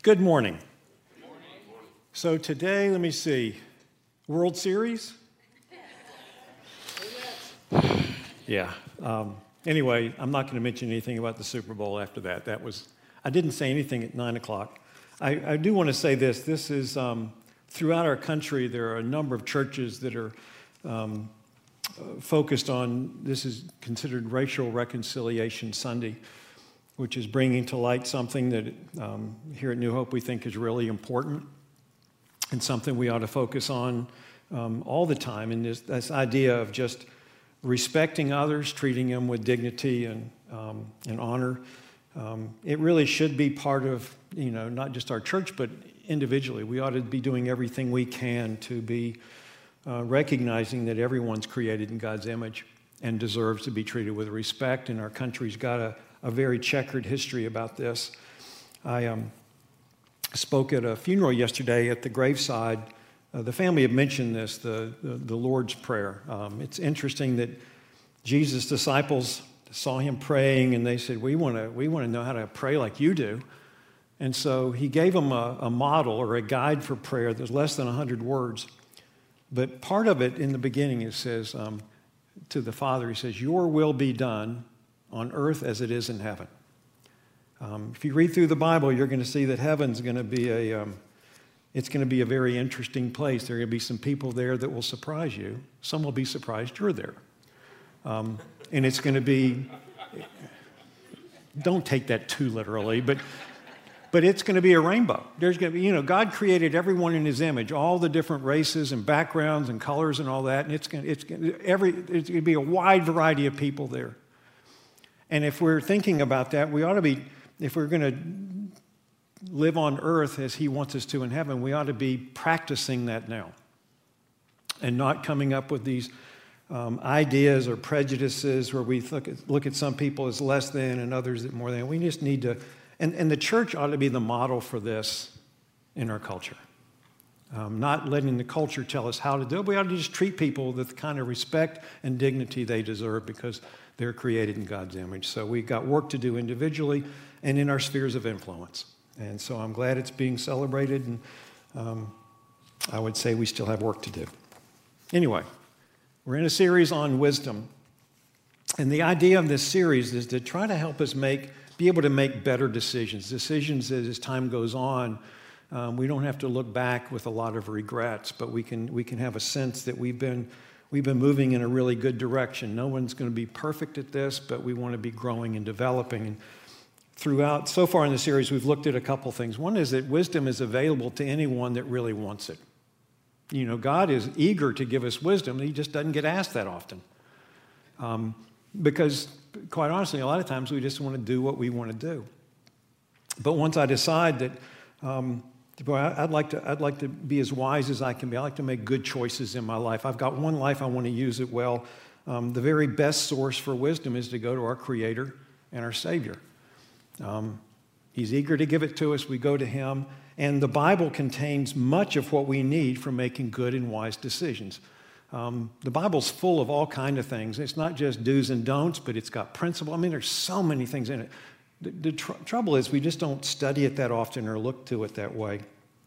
Good morning. So today, let me see, World Series? Yeah. Anyway, I'm not going to mention anything about the Super Bowl after that. I didn't say anything at 9 o'clock. I do want to say this. This is, throughout our country, there are a number of churches that are focused on, this is considered Racial Reconciliation Sunday, which is bringing to light something that here at New Hope we think is really important and something we ought to focus on all the time. And this idea of just respecting others, treating them with dignity and honor. It really should be part of, not just our church, but individually. We ought to be doing everything we can to be recognizing that everyone's created in God's image and deserves to be treated with respect. And our country's got a very checkered history about this. I spoke at a funeral yesterday at the graveside. The family had mentioned this, the Lord's Prayer. It's interesting that Jesus' disciples saw him praying, and they said, we want to know how to pray like you do. And so he gave them a model or a guide for prayer. There's less than 100 words. But part of it in the beginning, it says to the Father, he says, your will be done on earth as it is in heaven. If you read through the Bible, you're going to see that heaven's going to be it's going to be a very interesting place. There are going to be some people there that will surprise you. Some will be surprised you're there. And it's going to be, don't take that too literally, but it's going to be a rainbow. There's going to be, God created everyone in his image, all the different races and backgrounds and colors and all that, and it's going to be a wide variety of people there. And if we're thinking about that, we ought to be, if we're going to live on earth as he wants us to in heaven, we ought to be practicing that now and not coming up with these ideas or prejudices where we look at some people as less than and others as more than. We just need to, and the church ought to be the model for this in our culture. Not letting the culture tell us how to do it. We ought to just treat people with the kind of respect and dignity they deserve because they're created in God's image. So we've got work to do individually and in our spheres of influence. And so I'm glad it's being celebrated, and I would say we still have work to do. Anyway, we're in a series on wisdom. And the idea of this series is to try to help us be able to make better decisions that as time goes on, we don't have to look back with a lot of regrets, but we can have a sense that we've been moving in a really good direction. No one's going to be perfect at this, but we want to be growing and developing. And throughout, so far in the series, we've looked at a couple things. One is that wisdom is available to anyone that really wants it. God is eager to give us wisdom. He just doesn't get asked that often. Because, quite honestly, a lot of times we just want to do what we want to do. But once I decide that I'd like to be as wise as I can be. I like to make good choices in my life. I've got one life. I want to use it well. The very best source for wisdom is to go to our Creator and our Savior. He's eager to give it to us. We go to him. And the Bible contains much of what we need for making good and wise decisions. The Bible's full of all kinds of things. It's not just do's and don'ts, but it's got principle. There's so many things in it. The trouble is we just don't study it that often or look to it that way.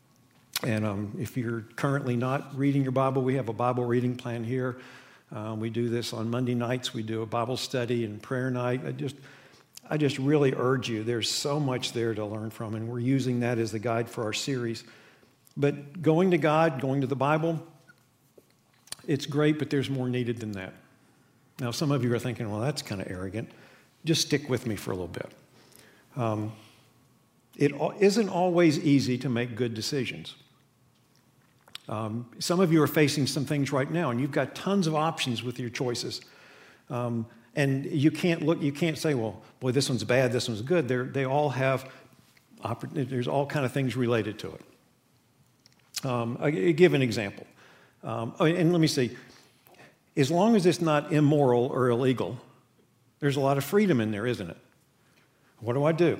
And if you're currently not reading your Bible, we have a Bible reading plan here. We do this on Monday nights. We do a Bible study and prayer night. I just really urge you. There's so much there to learn from, and we're using that as the guide for our series. But going to God, going to the Bible, it's great, but there's more needed than that. Now, some of you are thinking, well, that's kind of arrogant. Just stick with me for a little bit. It isn't always easy to make good decisions. Some of you are facing some things right now, and you've got tons of options with your choices. And you can't say, well, boy, this one's bad, this one's good. They all have, there's all kind of things related to it. I'll give an example. And let me see. As long as it's not immoral or illegal, there's a lot of freedom in there, isn't it? What do I do?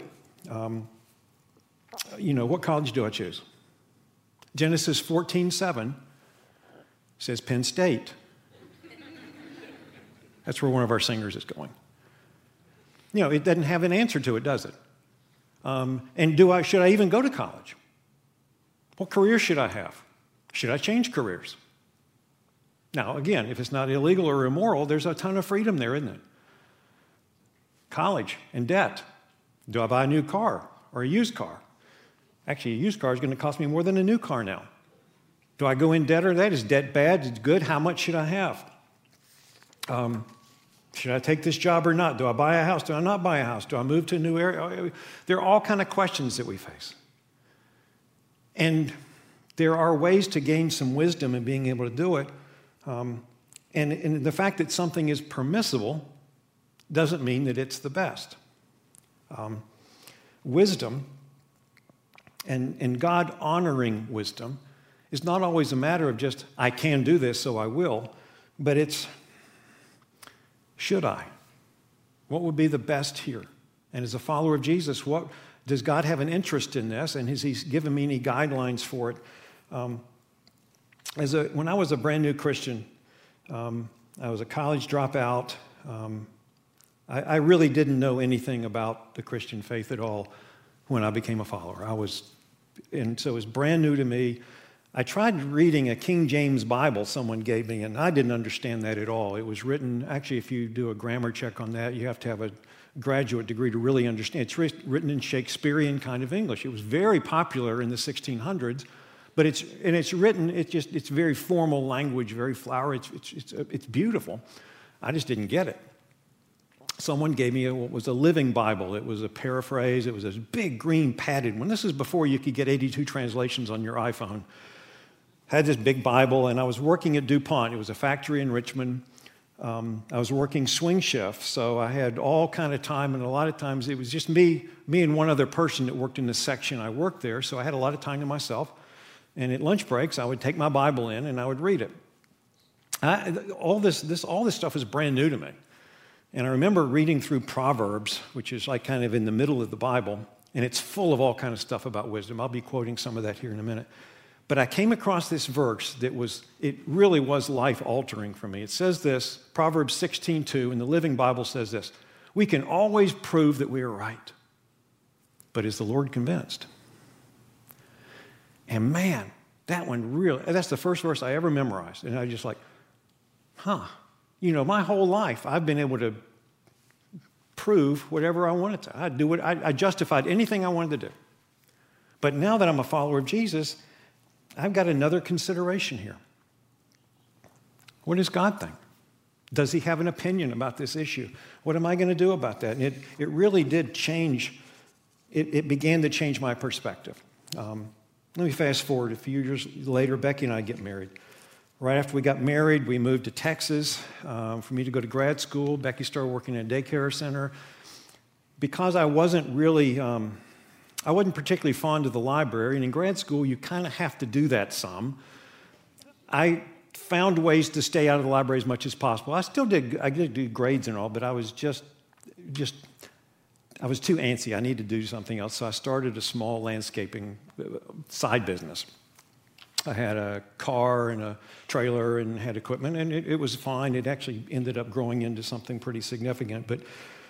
What college do I choose? Genesis 14:7 says Penn State. That's where one of our singers is going. It doesn't have an answer to it, does it? And should I even go to college? What career should I have? Should I change careers? Now, again, if it's not illegal or immoral, there's a ton of freedom there, isn't it? College and debt. Do I buy a new car or a used car? Actually, a used car is going to cost me more than a new car now. Do I go in debt or that? Is debt bad? Is it good? How much should I have? Should I take this job or not? Do I buy a house? Do I not buy a house? Do I move to a new area? There are all kinds of questions that we face. And there are ways to gain some wisdom in being able to do it. And the fact that something is permissible doesn't mean that it's the best. Wisdom and God honoring wisdom is not always a matter of just, I can do this, so I will, but it's, should I? What would be the best here? And as a follower of Jesus, what does God have an interest in this? And has He given me any guidelines for it? When I was a brand new Christian, I was a college dropout. I really didn't know anything about the Christian faith at all when I became a follower. And so it was brand new to me. I tried reading a King James Bible someone gave me, and I didn't understand that at all. It was written, actually, if you do a grammar check on that, you have to have a graduate degree to really understand. It's written in Shakespearean kind of English. It was very popular in the 1600s, but it's very formal language, very flowery. It's beautiful. I just didn't get it. Someone gave me what was a Living Bible. It was a paraphrase. It was this big green padded one. This is before you could get 82 translations on your iPhone. Had this big Bible, and I was working at DuPont. It was a factory in Richmond. I was working swing shift, so I had all kind of time, and a lot of times it was just me and one other person that worked in the section I worked there, so I had a lot of time to myself. And at lunch breaks, I would take my Bible in and I would read it. All this stuff was brand new to me. And I remember reading through Proverbs, which is like kind of in the middle of the Bible, and it's full of all kinds of stuff about wisdom. I'll be quoting some of that here in a minute. But I came across this verse it really was life-altering for me. It says this, Proverbs 16:2, and the Living Bible says this: we can always prove that we are right, but is the Lord convinced? And man, that's the first verse I ever memorized. And I was just like, my whole life I've been able to prove whatever I wanted to. I justified anything I wanted to do. But now that I'm a follower of Jesus, I've got another consideration here. What does God think? Does He have an opinion about this issue? What am I going to do about that? And it really did change. It began to change my perspective. Let me fast forward a few years later. Becky and I get married. Right after we got married, we moved to Texas for me to go to grad school. Becky started working at a daycare center. Because I wasn't particularly fond of the library, and in grad school, you kind of have to do that some. I found ways to stay out of the library as much as possible. I did do grades and all, but I was I was too antsy. I needed to do something else, so I started a small landscaping side business. I had a car and a trailer and had equipment, and it was fine. It actually ended up growing into something pretty significant. But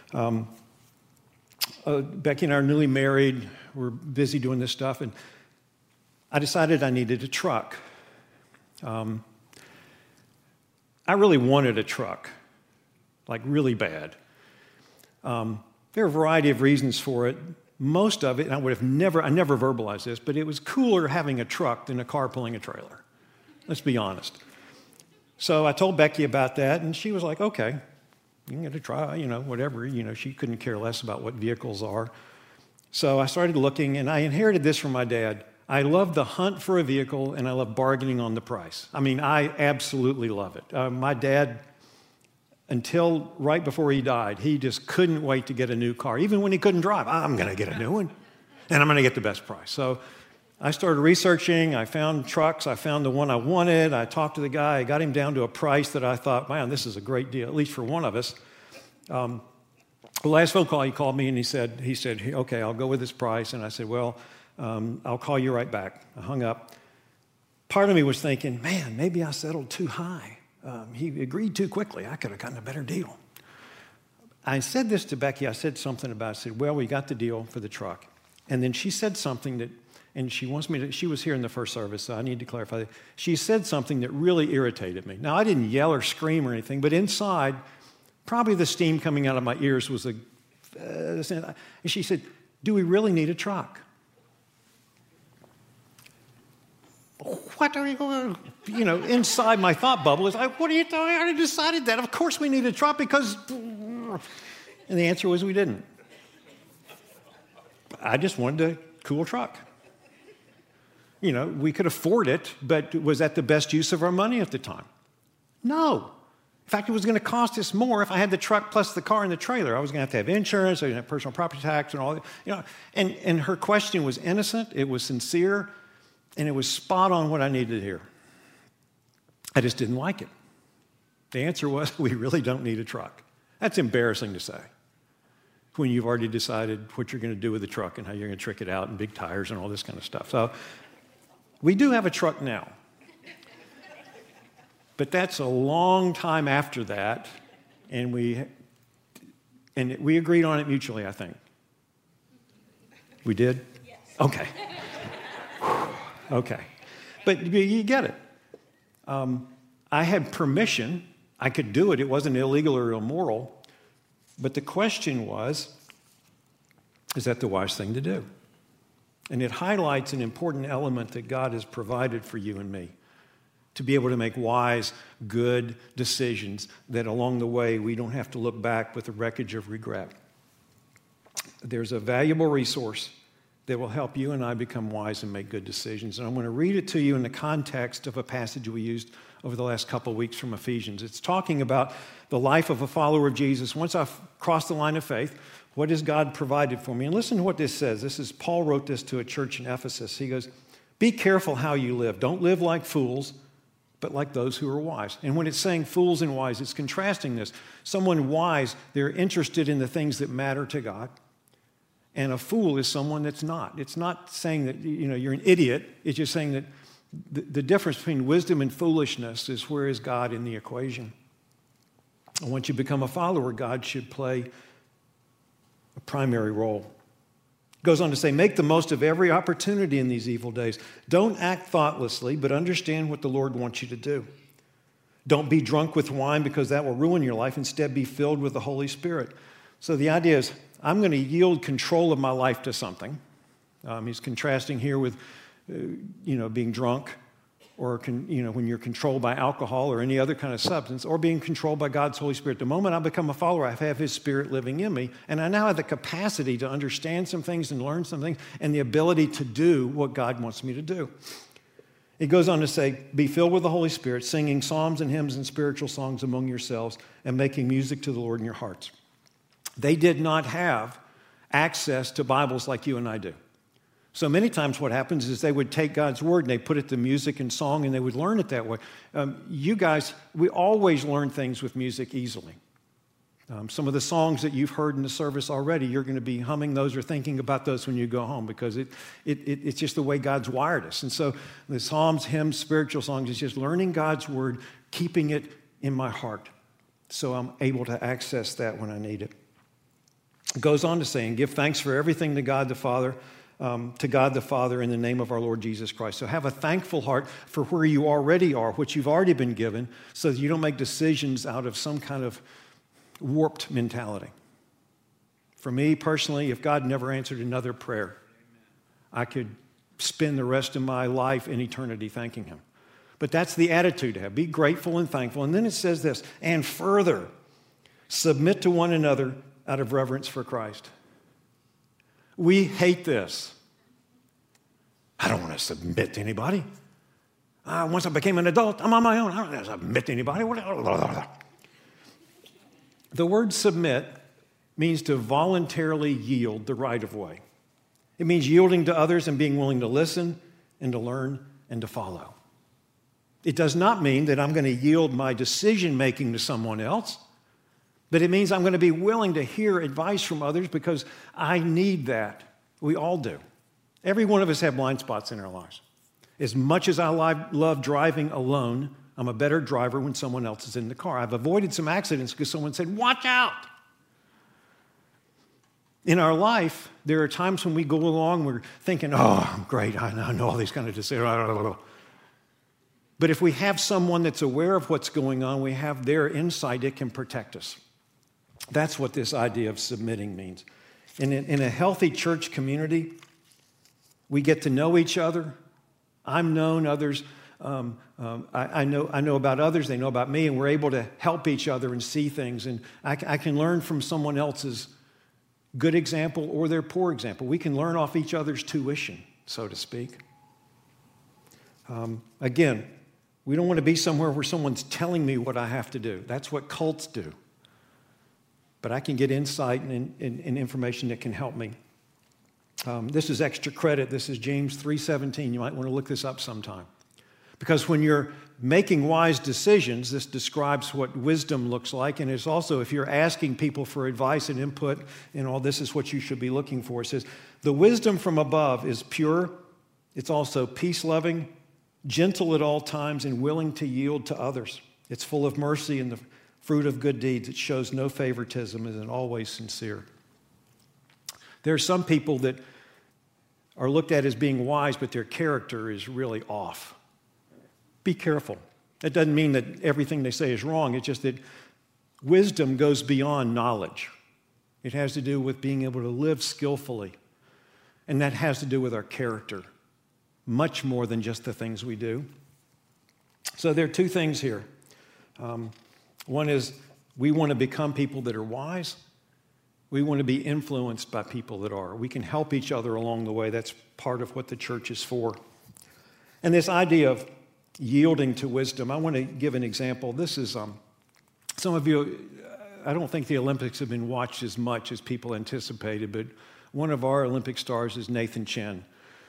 Becky and I are newly married. We're busy doing this stuff, and I decided I needed a truck. I really wanted a truck, like really bad. There are a variety of reasons for it. Most of it, and I never verbalized this, but it was cooler having a truck than a car pulling a trailer. Let's be honest. So I told Becky about that, and she was like, okay, you can get a try, whatever. She couldn't care less about what vehicles are. So I started looking, and I inherited this from my dad. I love the hunt for a vehicle, and I love bargaining on the price. I mean, I absolutely love it. My dad, until right before he died, he just couldn't wait to get a new car. Even when he couldn't drive, I'm going to get a new one, and I'm going to get the best price. So I started researching. I found trucks. I found the one I wanted. I talked to the guy. I got him down to a price that I thought, man, this is a great deal, at least for one of us. The last phone call, he called me, and he said, okay, I'll go with this price. And I said, well, I'll call you right back. I hung up. Part of me was thinking, man, maybe I settled too high. He agreed too quickly. I could have gotten a better deal. I said this to Becky. I said something about it. I said, well, we got the deal for the truck. And then she said something that, and she wants me to, she was here in the first service, so I need to clarify that. She said something that really irritated me. Now, I didn't yell or scream or anything, but inside, probably the steam coming out of my ears was and she said, "Do we really need a truck?" What are you know, inside my thought bubble is like, what are you doing? I already decided that. Of course we need a truck because, and the answer was we didn't. I just wanted a cool truck. You know, we could afford it, but was that the best use of our money at the time? No. In fact, it was going to cost us more if I had the truck plus the car and the trailer. I was going to have insurance, I was going to have personal property tax and all that. You know, and her question was innocent, it was sincere, and it was spot on what I needed to hear. I just didn't like it. The answer was, we really don't need a truck. That's embarrassing to say when you've already decided what you're going to do with the truck and how you're going to trick it out and big tires and all this kind of stuff. So we do have a truck now. But that's a long time after that, and we agreed on it mutually, I think. We did? Yes. Okay. Okay. But you get it. I had permission. I could do it. It wasn't illegal or immoral. But the question was, is that the wise thing to do? And it highlights an important element that God has provided for you and me, to be able to make wise, good decisions that along the way we don't have to look back with the wreckage of regret. There's a valuable resource that will help you and I become wise and make good decisions. And I'm going to read it to you in the context of a passage we used over the last couple of weeks from Ephesians. It's talking about the life of a follower of Jesus. Once I've crossed the line of faith, what has God provided for me? And listen to what this says. Paul wrote this to a church in Ephesus. He goes, "Be careful how you live. Don't live like fools, but like those who are wise." And when it's saying fools and wise, it's contrasting this. Someone wise, they're interested in the things that matter to God. And a fool is someone that's not. It's not saying that, you know, you're an idiot. It's just saying that the difference between wisdom and foolishness is, where is God in the equation? And once you become a follower, God should play a primary role. It goes on to say, "Make the most of every opportunity in these evil days. Don't act thoughtlessly, but understand what the Lord wants you to do. Don't be drunk with wine, because that will ruin your life. Instead, be filled with the Holy Spirit." So the idea is, I'm going to yield control of my life to something. He's contrasting here with, being drunk, or, when you're controlled by alcohol or any other kind of substance, or being controlled by God's Holy Spirit. The moment I become a follower, I have His Spirit living in me, and I now have the capacity to understand some things and learn some things, and the ability to do what God wants me to do. It goes on to say, "Be filled with the Holy Spirit, singing psalms and hymns and spiritual songs among yourselves, and making music to the Lord in your hearts." They did not have access to Bibles like you and I do. So many times what happens is they would take God's word and they put it to music and song, and they would learn it that way. You guys, we always learn things with music easily. Some of the songs that you've heard in the service already, you're going to be humming those or thinking about those when you go home, because it's just the way God's wired us. And so the psalms, hymns, spiritual songs, is just learning God's word, keeping it in my heart, so I'm able to access that when I need it. It goes on to say, "And give thanks for everything to God the Father in the name of our Lord Jesus Christ." So have a thankful heart for where you already are, what you've already been given, so that you don't make decisions out of some kind of warped mentality. For me personally, if God never answered another prayer, I could spend the rest of my life in eternity thanking Him. But that's the attitude to have. Be grateful and thankful. And then it says this, "And further, submit to one another out of reverence for Christ." We hate this. I don't want to submit to anybody. Once I became an adult, I'm on my own. I don't want to submit to anybody. The word submit means to voluntarily yield the right of way. It means yielding to others and being willing to listen and to learn and to follow. It does not mean that I'm going to yield my decision-making to someone else. But it means I'm going to be willing to hear advice from others, because I need that. We all do. Every one of us have blind spots in our lives. As much as I love driving alone, I'm a better driver when someone else is in the car. I've avoided some accidents because someone said, "Watch out." In our life, there are times when we go along, we're thinking, oh, I'm great, I know all these kind of decisions. But if we have someone that's aware of what's going on, we have their insight, it can protect us. That's what this idea of submitting means. In a healthy church community, we get to know each other. I'm known, others, I know about others, they know about me, and we're able to help each other and see things. And I can learn from someone else's good example or their poor example. We can learn off each other's tuition, so to speak. Again, we don't want to be somewhere where someone's telling me what I have to do. That's what cults do. But I can get insight and information that can help me. This is extra credit. This is James 3:17. You might want to look this up sometime. Because when you're making wise decisions, this describes what wisdom looks like. And it's also, if you're asking people for advice and input and all, this is what you should be looking for. It says, the wisdom from above is pure. It's also peace-loving, gentle at all times, and willing to yield to others. It's full of mercy and the fruit of good deeds. It shows no favoritism and is always sincere. There are some people that are looked at as being wise, but their character is really off. Be careful. That doesn't mean that everything they say is wrong. It's just that wisdom goes beyond knowledge. It has to do with being able to live skillfully. And that has to do with our character, much more than just the things we do. So there are two things here. One is we want to become people that are wise. We want to be influenced by people that are. We can help each other along the way. That's part of what the church is for. And this idea of yielding to wisdom, I want to give an example. This is, some of you, I don't think the Olympics have been watched as much as people anticipated, but one of our Olympic stars is Nathan Chen,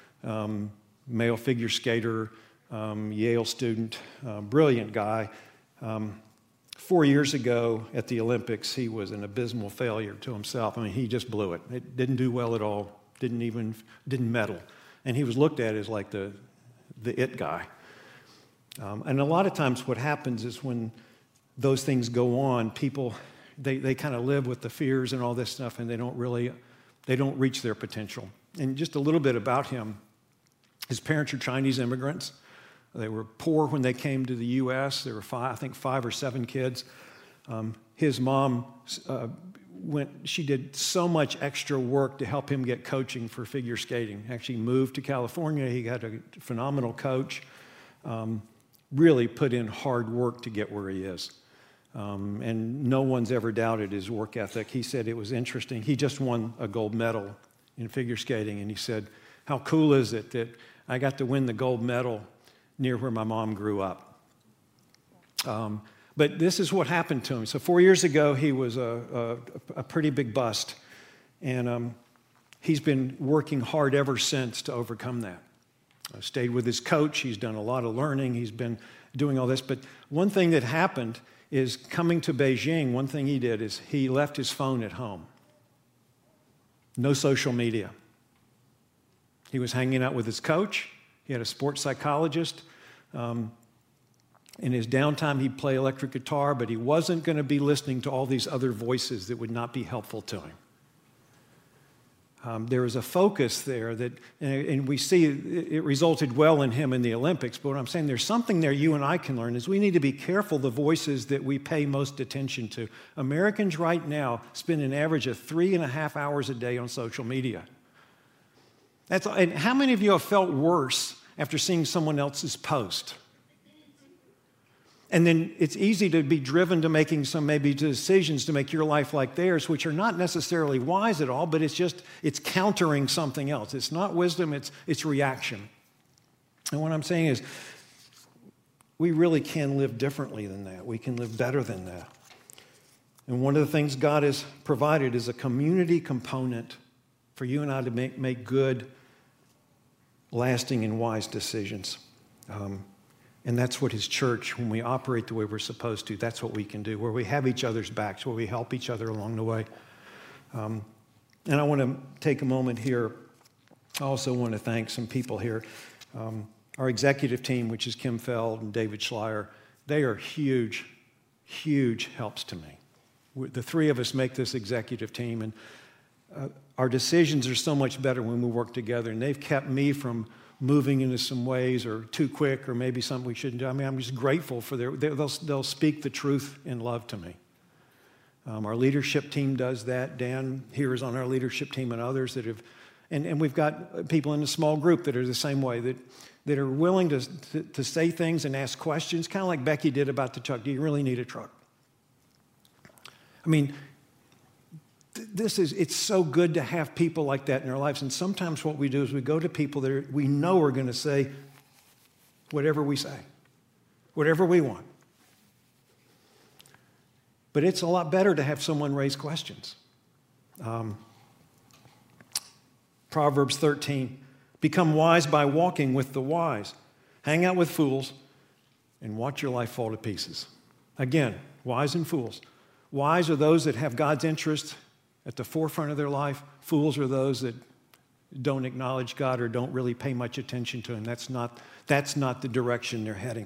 male figure skater, Yale student, brilliant guy. 4 years ago at the Olympics, he was an abysmal failure to himself. I mean, he just blew it. It didn't do well at all, didn't medal. And he was looked at as like the it guy. And a lot of times what happens is when those things go on, people, they kind of live with the fears and all this stuff, and they don't reach their potential. And just a little bit about him. His parents are Chinese immigrants. They were poor when they came to the U.S. There were I think 5 or 7 kids. His mom she did so much extra work to help him get coaching for figure skating. Actually moved to California. He got a phenomenal coach. Really put in hard work to get where he is. And no one's ever doubted his work ethic. He said it was interesting. He just won a gold medal in figure skating, and he said, how cool is it that I got to win the gold medal near where my mom grew up. But this is what happened to him. So 4 years ago, he was a pretty big bust. And he's been working hard ever since to overcome that. Stayed with his coach. He's done a lot of learning. He's been doing all this. But one thing that happened is coming to Beijing, one thing he did is he left his phone at home. No social media. He was hanging out with his coach. He had a sports psychologist. In his downtime, he'd play electric guitar, but he wasn't going to be listening to all these other voices that would not be helpful to him. There was a focus there that, and we see it resulted well in him in the Olympics, but what I'm saying, there's something there you and I can learn is we need to be careful the voices that we pay most attention to. Americans right now spend an average of 3.5 hours a day on social media. And how many of you have felt worse after seeing someone else's post? And then it's easy to be driven to making some maybe decisions to make your life like theirs, which are not necessarily wise at all, but it's countering something else. It's not wisdom, it's reaction. And what I'm saying is we really can live differently than that. We can live better than that. And one of the things God has provided is a community component for you and I to make good, lasting, and wise decisions. And that's what his church, when we operate the way we're supposed to, that's what we can do, where we have each other's backs, where we help each other along the way. And I want to take a moment here. I also want to thank some people here. Our executive team, which is Kim Feld and David Schleier, they are huge, huge helps to me. The three of us make this executive team, and our decisions are so much better when we work together, and they've kept me from moving into some ways or too quick or maybe something we shouldn't do. I mean, I'm just grateful for they'll speak the truth in love to me. Our leadership team does that. Dan here is on our leadership team and others that have, and we've got people in the small group that are the same way, that are willing to say things and ask questions, kind of like Becky did about the truck. Do you really need a truck? I mean, it's so good to have people like that in our lives. And sometimes what we do is we go to people that we know are going to say whatever we say, whatever we want. But it's a lot better to have someone raise questions. Proverbs 13, become wise by walking with the wise. Hang out with fools and watch your life fall to pieces. Again, wise and fools. Wise are those that have God's interest at the forefront of their life. Fools are those that don't acknowledge God or don't really pay much attention to Him. That's not the direction they're heading.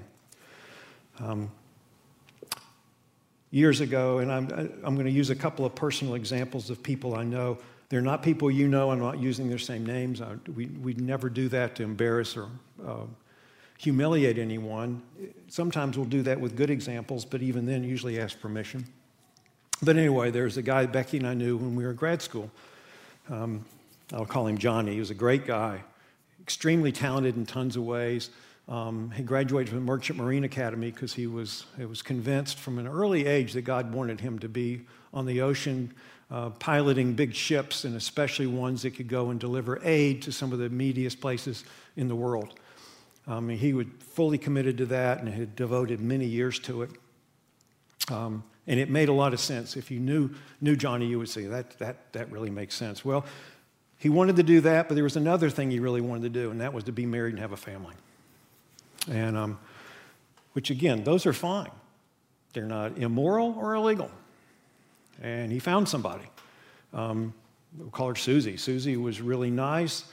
Years ago, and I'm going to use a couple of personal examples of people I know. They're not people you know. I'm not using their same names. We never do that to embarrass or humiliate anyone. Sometimes we'll do that with good examples, but even then, usually ask permission. But anyway, there's a guy Becky and I knew when we were in grad school. I'll call him Johnny. He was a great guy, extremely talented in tons of ways. He graduated from the Merchant Marine Academy because he was convinced from an early age that God wanted him to be on the ocean, piloting big ships, and especially ones that could go and deliver aid to some of the neediest places in the world. He was fully committed to that and had devoted many years to it. And it made a lot of sense. If you knew Johnny, you would say, that really makes sense. Well, he wanted to do that, but there was another thing he really wanted to do, and that was to be married and have a family. And which, again, those are fine. They're not immoral or illegal. And he found somebody. We'll call her Susie. Susie was really nice,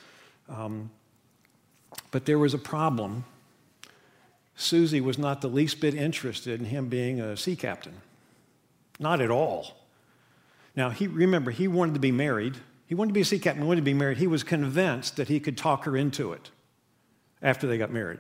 but there was a problem. Susie was not the least bit interested in him being a sea captain. Not at all. Now, remember, he wanted to be married. He wanted to be a sea captain. He wanted to be married. He was convinced that he could talk her into it after they got married.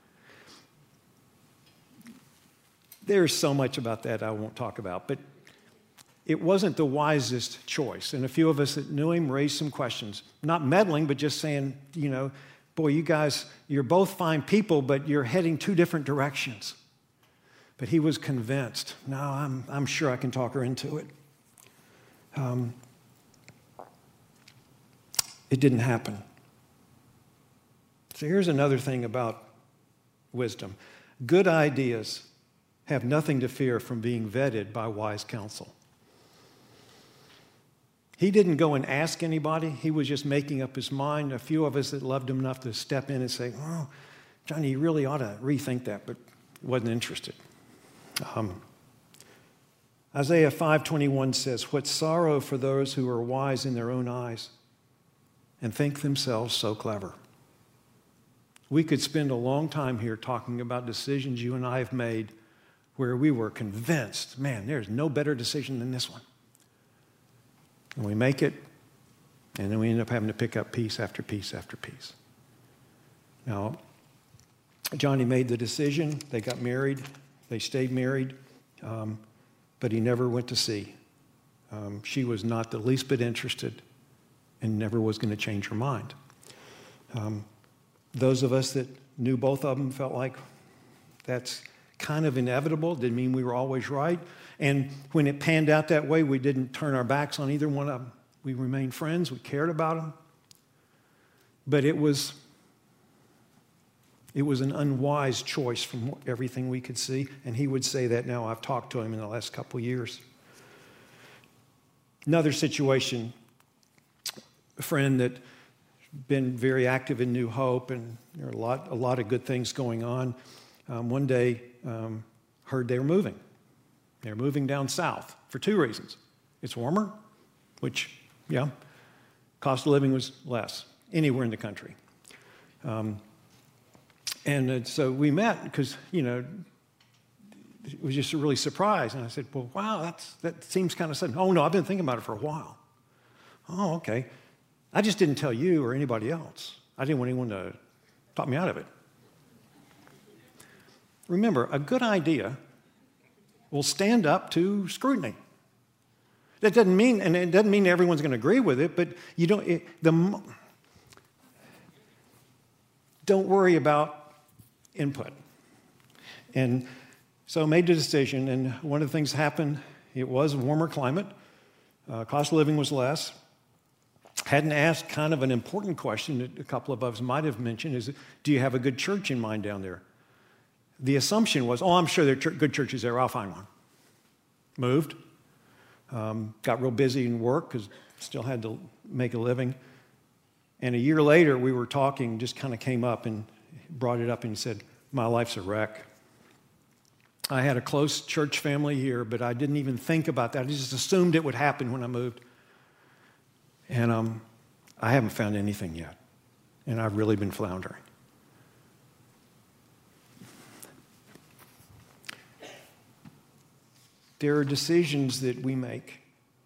There's so much about that I won't talk about, but it wasn't the wisest choice. And a few of us that knew him raised some questions. Not meddling, but just saying, boy, you guys, you're both fine people, but you're heading two different directions. But he was convinced. No, I'm sure I can talk her into it. It didn't happen. So here's another thing about wisdom. Good ideas have nothing to fear from being vetted by wise counsel. He didn't go and ask anybody. He was just making up his mind. A few of us that loved him enough to step in and say, oh, Johnny, you really ought to rethink that, but wasn't interested. Isaiah 5:21 says, what sorrow for those who are wise in their own eyes and think themselves so clever. We could spend a long time here talking about decisions you and I have made where we were convinced, man, there's no better decision than this one. And we make it, and then we end up having to pick up piece after piece after piece. Now, Johnny made the decision. They got married. They stayed married, but he never went to sea. She was not the least bit interested and never was going to change her mind. Those of us that knew both of them felt like that's kind of inevitable. Didn't mean we were always right. And when it panned out that way, we didn't turn our backs on either one of them. We remained friends. We cared about them. But it was an unwise choice from everything we could see. And he would say that now. I've talked to him in the last couple of years. Another situation, a friend that been very active in New Hope, and there are a lot of good things going on. One day, heard they were moving. They're moving down south for two reasons. It's warmer, which, cost of living was less anywhere in the country. And so we met because, it was just a really surprise. And I said, well, wow, that seems kind of sudden. Oh, no, I've been thinking about it for a while. Oh, okay. I just didn't tell you or anybody else. I didn't want anyone to talk me out of it. Remember, a good idea will stand up to scrutiny. That doesn't mean, and it doesn't mean everyone's going to agree with it, but you don't worry about input. And so I made the decision, and one of the things happened, it was a warmer climate. Cost of living was less. Hadn't asked kind of an important question that a couple of us might have mentioned is, do you have a good church in mind down there? The assumption was, I'm sure there are good churches there, I'll find one. Moved. Got real busy in work because still had to make a living. And a year later, we were talking, just kind of came up and brought it up and said, my life's a wreck. I had a close church family here, but I didn't even think about that. I just assumed it would happen when I moved. And I haven't found anything yet. And I've really been floundering. There are decisions that we make.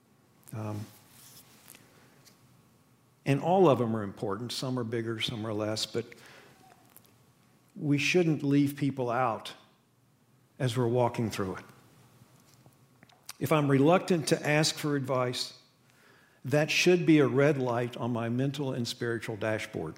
And all of them are important. Some are bigger, some are less. But we shouldn't leave people out as we're walking through it. If I'm reluctant to ask for advice, that should be a red light on my mental and spiritual dashboard.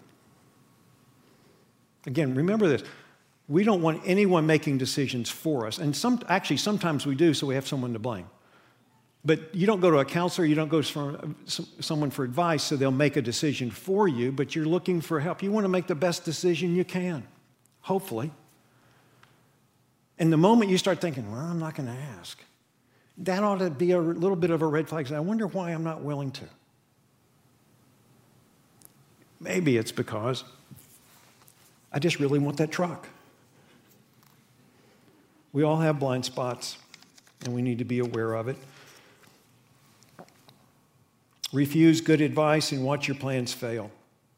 Again, remember this. We don't want anyone making decisions for us. And sometimes we do, so we have someone to blame. But you don't go to a counselor, you don't go to someone for advice, so they'll make a decision for you, but you're looking for help. You want to make the best decision you can, hopefully. And the moment you start thinking, well, I'm not going to ask, that ought to be a little bit of a red flag. I wonder why I'm not willing to. Maybe it's because I just really want that truck. We all have blind spots, and we need to be aware of it. Refuse good advice and watch your plans fail.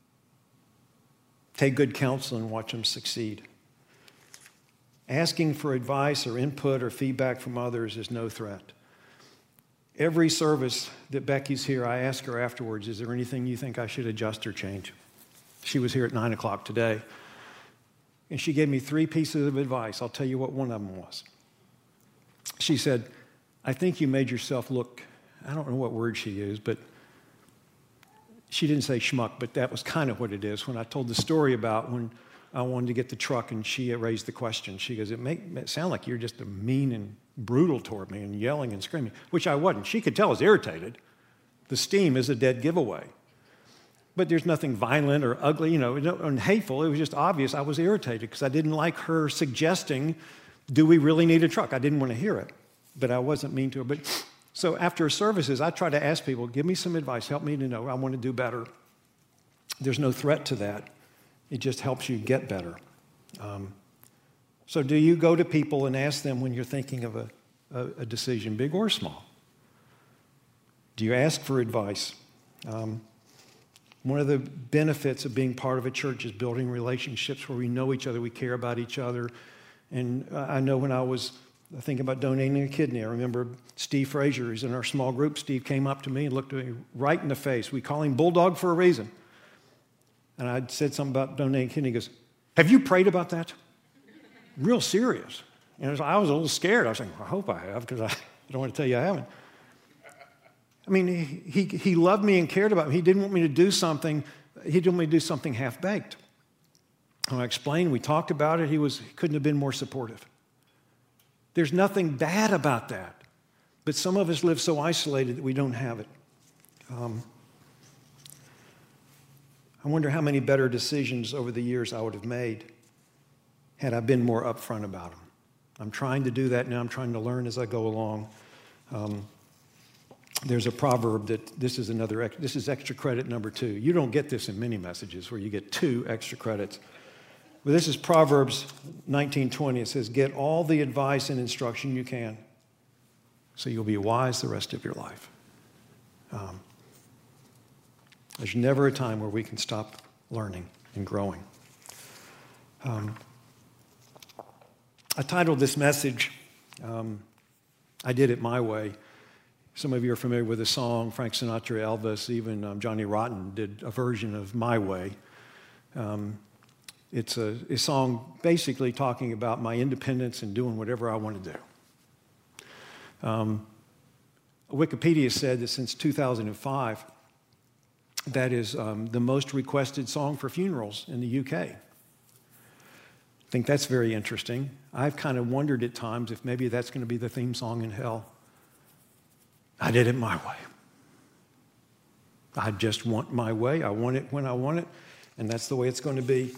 Take good counsel and watch them succeed. Asking for advice or input or feedback from others is no threat. Every service that Becky's here, I ask her afterwards, is there anything you think I should adjust or change? She was here at 9 o'clock today, and she gave me 3 pieces of advice. I'll tell you what one of them was. She said, I think you made yourself look, I don't know what word she used, but she didn't say schmuck, but that was kind of what it is. When I told the story about when I wanted to get the truck and she raised the question, she goes, it sound like you're just mean and brutal toward me and yelling and screaming, which I wasn't. She could tell I was irritated. The steam is a dead giveaway. But there's nothing violent or ugly, and hateful. It was just obvious I was irritated because I didn't like her suggesting, do we really need a truck? I didn't want to hear it, but I wasn't mean to her. But so after services, I try to ask people, give me some advice, help me to know I want to do better. There's no threat to that. It just helps you get better. So do you go to people and ask them when you're thinking of a decision, big or small? Do you ask for advice? One of the benefits of being part of a church is building relationships where we know each other, we care about each other. And I know when I was thinking about donating a kidney, I remember Steve Frazier, who's in our small group. Steve came up to me and looked at me right in the face. We call him Bulldog for a reason. And I said something about donating a kidney. He goes, have you prayed about that? Real serious. And I was a little scared. I was like, I hope I have, because I don't want to tell you I haven't. I mean, he loved me and cared about me. He didn't want me to do something. He didn't want me to do something half-baked. And I explained, we talked about it. He couldn't have been more supportive. There's nothing bad about that. But some of us live so isolated that we don't have it. I wonder how many better decisions over the years I would have made had I been more upfront about them. I'm trying to do that now. I'm trying to learn as I go along. There's a proverb that this is extra credit number 2. You don't get this in many messages where you get 2 extra credits. But this is Proverbs 19:20. It says, get all the advice and instruction you can so you'll be wise the rest of your life. There's never a time where we can stop learning and growing. I titled this message, I did it my way, Some of you are familiar with the song. Frank Sinatra, Elvis, even Johnny Rotten did a version of My Way. It's a song basically talking about my independence and doing whatever I want to do. Wikipedia said that since 2005, that is the most requested song for funerals in the UK. I think that's very interesting. I've kind of wondered at times if maybe that's going to be the theme song in hell. I did it my way. I just want my way. I want it when I want it, and that's the way it's going to be.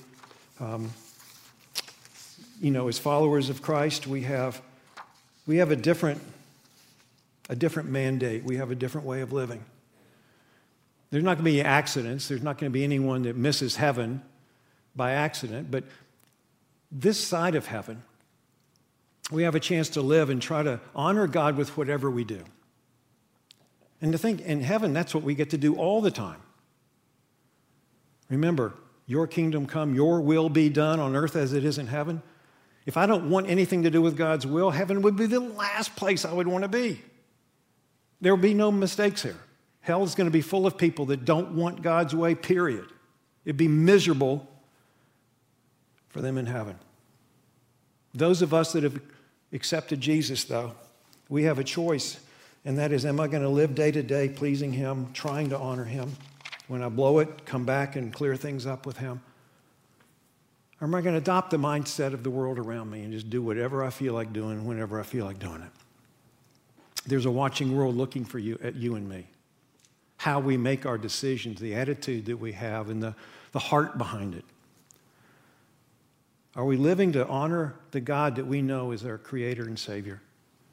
As followers of Christ, we have a different mandate. We have a different way of living. There's not going to be accidents. There's not going to be anyone that misses heaven by accident. But this side of heaven, we have a chance to live and try to honor God with whatever we do. And to think in heaven, that's what we get to do all the time. Remember, your kingdom come, your will be done on earth as it is in heaven. If I don't want anything to do with God's will, heaven would be the last place I would want to be. There will be no mistakes here. Hell is going to be full of people that don't want God's way, period. It'd be miserable for them in heaven. Those of us that have accepted Jesus, though, we have a choice, and that is, am I going to live day to day pleasing Him, trying to honor Him? When I blow it, come back and clear things up with Him? Or am I going to adopt the mindset of the world around me and just do whatever I feel like doing whenever I feel like doing it? There's a watching world looking for you, at you and me. How we make our decisions, the attitude that we have, and the heart behind it. Are we living to honor the God that we know is our Creator and Savior?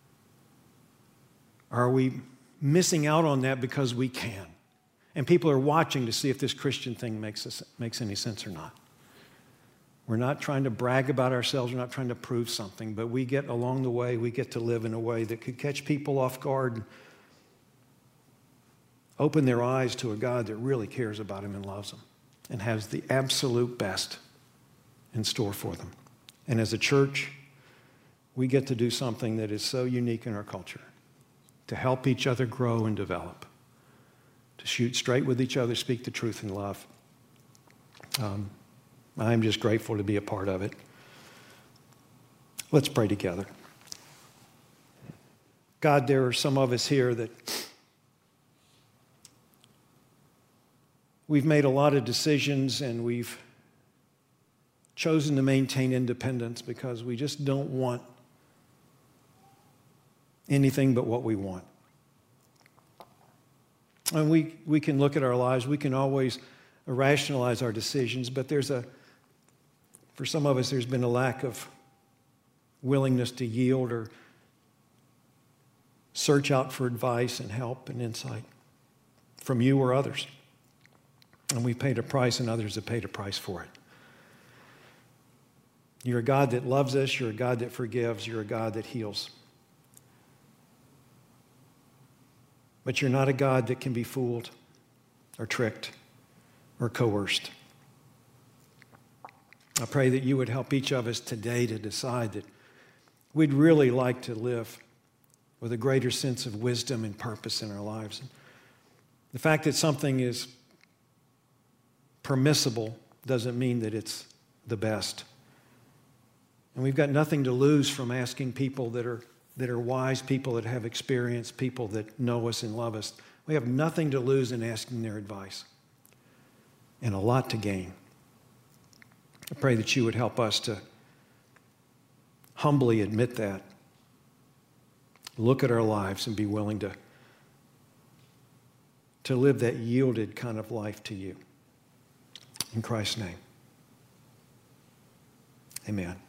Are we missing out on that because we can? And people are watching to see if this Christian thing makes any sense or not. We're not trying to brag about ourselves. We're not trying to prove something. But we get along the way, we get to live in a way that could catch people off guard and open their eyes to a God that really cares about them and loves them and has the absolute best in store for them. And as a church, we get to do something that is so unique in our culture, to help each other grow and develop, to shoot straight with each other, speak the truth in love. I'm just grateful to be a part of it. Let's pray together. God, there are some of us here that we've made a lot of decisions and we've chosen to maintain independence because we just don't want anything but what we want. And we can look at our lives, we can always rationalize our decisions, but for some of us, there's been a lack of willingness to yield or search out for advice and help and insight from you or others. And we've paid a price, and others have paid a price for it. You're a God that loves us. You're a God that forgives. You're a God that heals. But you're not a God that can be fooled or tricked or coerced. I pray that you would help each of us today to decide that we'd really like to live with a greater sense of wisdom and purpose in our lives. The fact that something is permissible doesn't mean that it's the best. And we've got nothing to lose from asking people that are wise, people that have experience, people that know us and love us. We have nothing to lose in asking their advice and a lot to gain. I pray that you would help us to humbly admit that, look at our lives and be willing to live that yielded kind of life to you. In Christ's name, amen.